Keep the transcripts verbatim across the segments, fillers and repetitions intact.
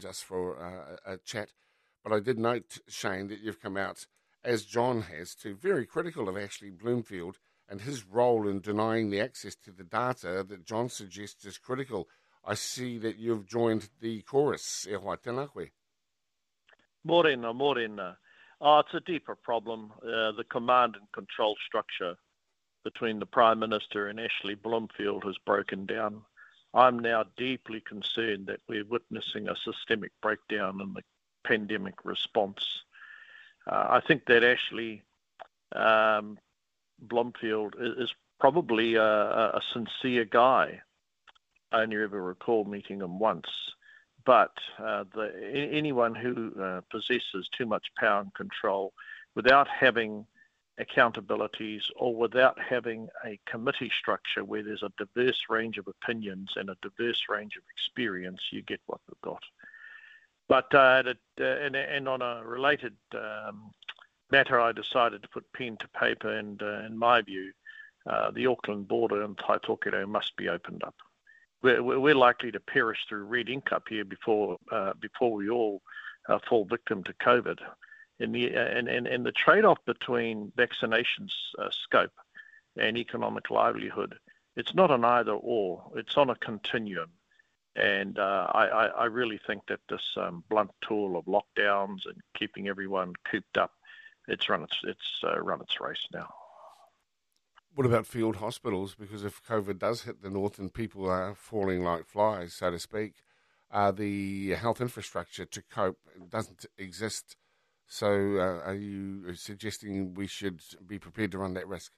just for uh, a chat. But I did note, Shane, that you've come out, as John has, to very critical of Ashley Bloomfield and his role in denying the access to the data that John suggests is critical. I see that you've joined the chorus. E hoa tēnā koe. Morena, morena. Oh, it's a deeper problem. Uh, the command and control structure between the Prime Minister and Ashley Bloomfield has broken down. I'm now deeply concerned that we're witnessing a systemic breakdown in the pandemic response. Uh, I think that Ashley um, Bloomfield is, is probably a, a sincere guy. I only ever recall meeting him once. But uh, the, anyone who uh, possesses too much power and control without having accountabilities or without having a committee structure where there's a diverse range of opinions and a diverse range of experience, you get what we've got. But uh, it, uh, and, and on a related um, matter, I decided to put pen to paper, and uh, in my view, uh, the Auckland border and Taitokerau must be opened up. We're, we're likely to perish through red ink up here before uh, before we all uh, fall victim to COVID. And the, and, and, and the trade-off between vaccinations uh, scope and economic livelihood, it's not an either or, it's on a continuum. And uh, I, I, I really think that this um, blunt tool of lockdowns and keeping everyone cooped up, it's run its, it's, uh, run its race now. What about field hospitals? Because if COVID does hit the north and people are falling like flies, so to speak, uh, the health infrastructure to cope doesn't exist. So uh, are you suggesting we should be prepared to run that risk?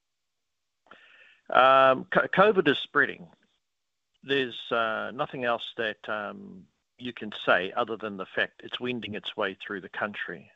Um, COVID is spreading. There's uh, nothing else that um, you can say other than the fact it's wending its way through the country.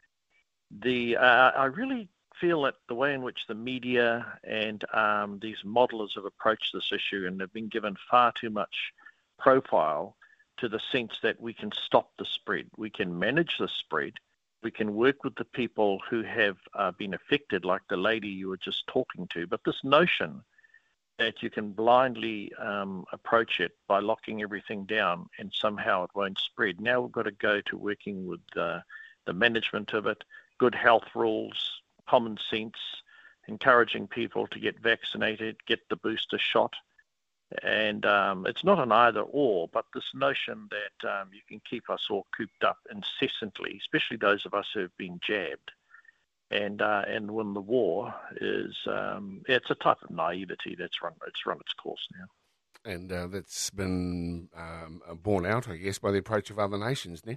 The uh, I really feel that the way in which the media and um, these modelers have approached this issue and have been given far too much profile to the sense that we can stop the spread, we can manage the spread, we can work with the people who have uh, been affected, like the lady you were just talking to. But this notion that you can blindly um, approach it by locking everything down and somehow it won't spread. Now we've got to go to working with uh, the management of it, good health rules, common sense, encouraging people to get vaccinated, get the booster shot. And um, it's not an either or, but this notion that um, you can keep us all cooped up incessantly, especially those of us who have been jabbed, and uh, and win the war is um, it's a type of naivety that's run it's run its course now. And uh, that's been um, borne out, I guess, by the approach of other nations, ne?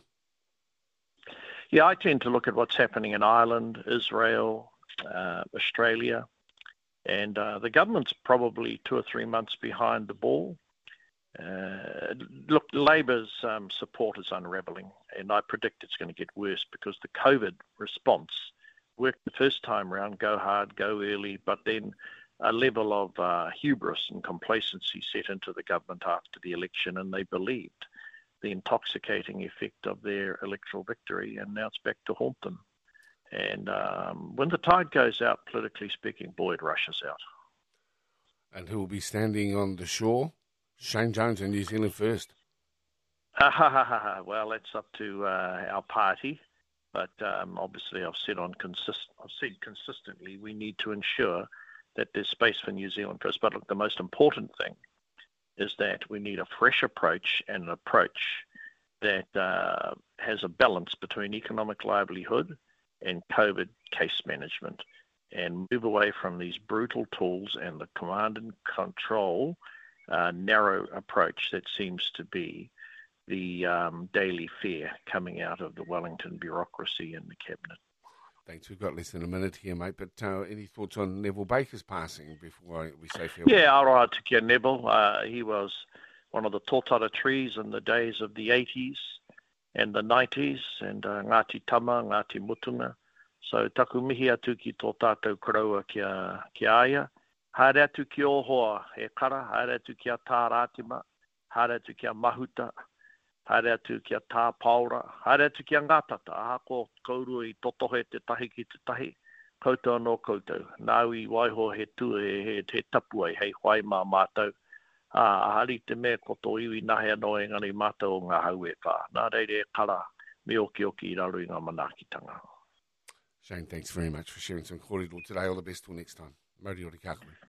Yeah, I tend to look at what's happening in Ireland, Israel, uh, Australia, and uh, the government's probably two or three months behind the ball. Uh, look, Labor's um, support is unravelling, and I predict it's going to get worse because the COVID response worked the first time around, go hard, go early, but then a level of uh, hubris and complacency set into the government after the election, and they believed the intoxicating effect of their electoral victory, and now it's back to haunt them. And um, when the tide goes out, politically speaking, boy, it rushes out. And who will be standing on the shore? Shane Jones in New Zealand First. Well, that's up to uh, our party, but um, obviously I've said on consist- I've said consistently we need to ensure that there's space for New Zealand First. But look, the most important thing is that we need a fresh approach and an approach that uh, has a balance between economic livelihood and COVID case management, and move away from these brutal tools and the command and control uh, narrow approach that seems to be the um, daily fare coming out of the Wellington bureaucracy and the cabinet. Thanks. We've got less than a minute here, mate, but uh, any thoughts on Neville Baker's passing before we say farewell? Yeah, all right, to Kia Neville. Uh, he was one of the tōtara trees in the days of the eighties and the nineties, and uh, Ngāti Tama, Ngāti Mutunga. So taku mihi atu ki tō tātou karaua kia, kia aia. Haere atu ki ohoa e kara, haere atu kia tā rātima, haere atu kia mahuta, haere atu kia tā paura, haere atu kia ngātata, aha ko kaurua I totohe te tahi ki te tahi, koutou no koutou. Nāui waiho he tua he, he, he tapua hei whai mā mātou. a hari te me koto iwi nahe anō engari mata o ngā hau e whā. Nā reire kara me oki oki i raro i ngā manakitanga. Shane, thanks very much for sharing some kōrero today. All the best till next time. Mauri ori kākoe.